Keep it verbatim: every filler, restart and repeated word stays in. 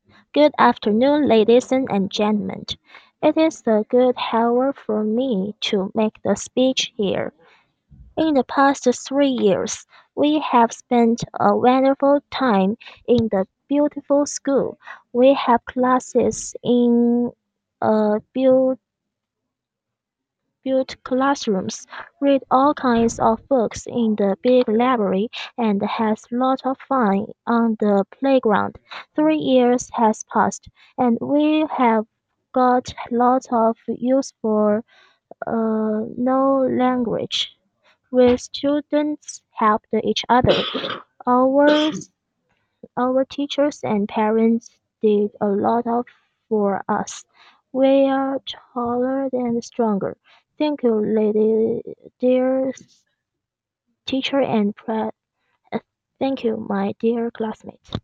Good afternoon, ladies and gentlemen. It is a good hour for me to make the speech here. In the past three years, we have spent a wonderful time in the beautiful school. We have classes in uh, built built classrooms, read all kinds of books in the big library, and has lot of fun on the playground. Three years has passed, and we have got lots of use for uh, no language. We students helped each other. Our our teachers and parents did a lot of for us. We are taller and stronger. Thank you, lady, dear teacher and pre- uh, thank you, my dear classmates.